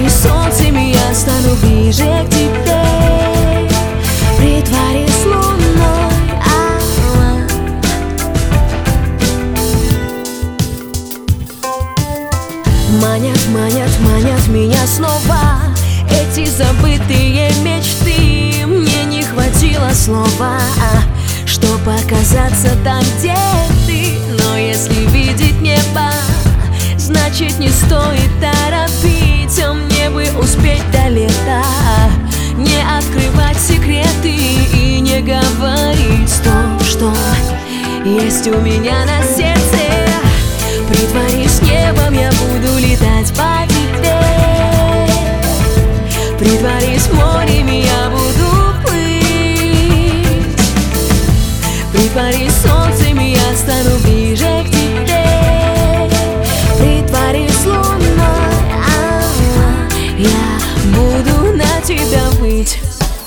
Притворись солнцем, и я стану ближе к тебе. Притворись луной, Манят, манят, манят меня снова эти забытые мечты. Мне не хватило слова, чтоб оказаться там, где ты. Но если видеть небо, значит не стоит торопить. Мне бы успеть до лета, не открывать секреты и не говорить то, что есть у меня на сердце. Притворись небом, я буду летать по тебе. Притворись морем, я буду плыть. Притворись солнцем, я стану ближе к тебе. Притворись луной, я буду на тебя выть.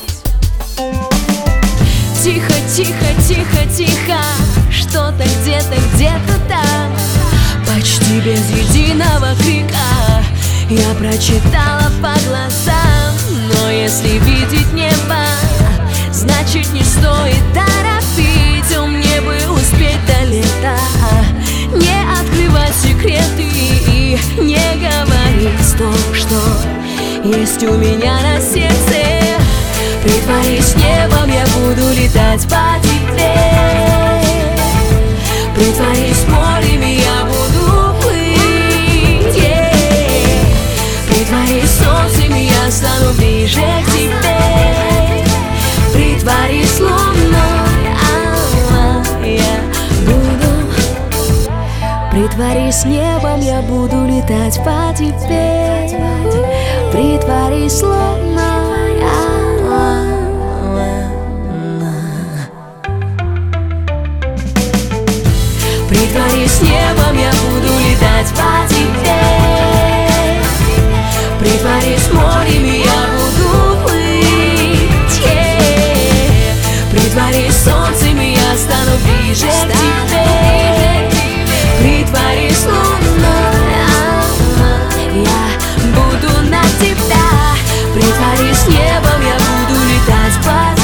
Тихо, тихо, тихо, тихо, что-то где-то, где-то там, почти без единого крика я прочитала по глазам. Но если видеть небо, значит не стоит торопить. Мне бы успеть до лета, не открывать секреты и не говорить то, что есть у меня на сердце. Притворись небом, я буду летать по тебе. Притворись морем, я буду плыть. Притворись солнцем, я стану ближе к тебе. Притворись луной, я буду. Притворись небом, я буду летать по тебе. Притворись луной, притворись небом, я буду летать по тебе. Притворись морем, я буду плыть. Притворись солнцем, я стану ближе к тебе. Притворись луной, я буду на тебя. Притворись небом, я буду летать по тебе.